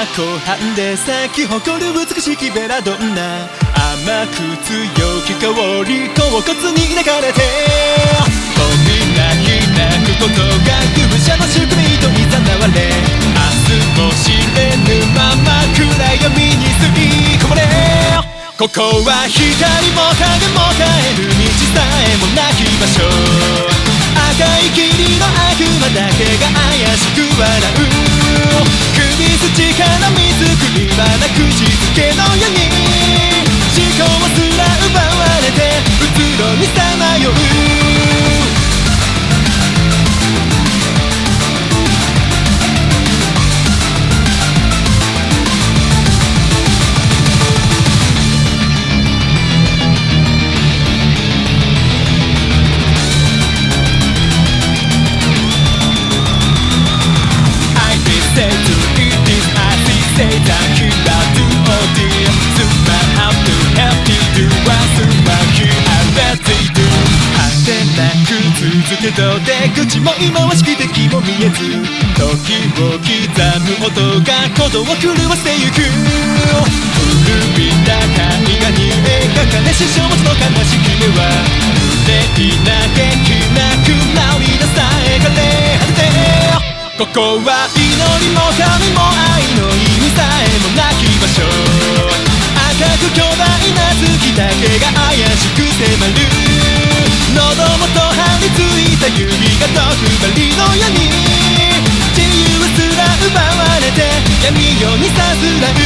湖畔で咲き誇る美しきベラドンナ、甘く強き香り恍惚に抱かれて飛び泣き泣くことが空車の宿命と誘われ、明日も知れぬまま暗闇に吸い込まれ、ここは光も影も絶える道さえもなき場所、赤い霧の悪魔だけが怪しく笑う、首筋から水くりはな口づけのように思考すら奪われてうつろにさまよう、Say that you love to OD Someone how to help me do what someone you are ready to 果てなく続けと出口も忌まわしき敵も見えず時を刻む音が鼓動を狂わせてゆく、古びた絵画に描かれし書物の悲しき目は憂いな元気なく涙さえ枯れ果てて、ここは祈りも神も愛の意味さえもなき場所、赤く巨大な月だけが怪しく迫る、喉元張り付いた指が毒針のように自由すら奪われて闇夜にさすらう、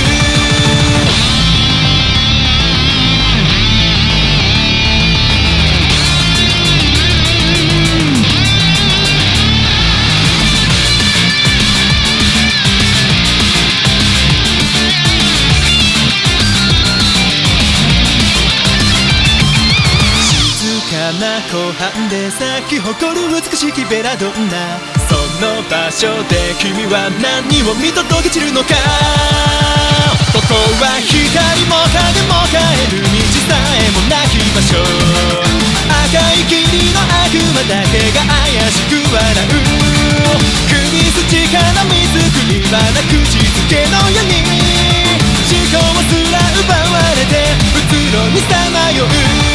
湖畔で咲き誇る美しきベラドンナ、その場所で君は何を見届け散るのか、ここは光も影も絶える道さえもなき場所、赤い霧の悪魔だけが怪しく笑う、首筋から水くりはな口づけのように思考すら奪われてうつろにさまよう、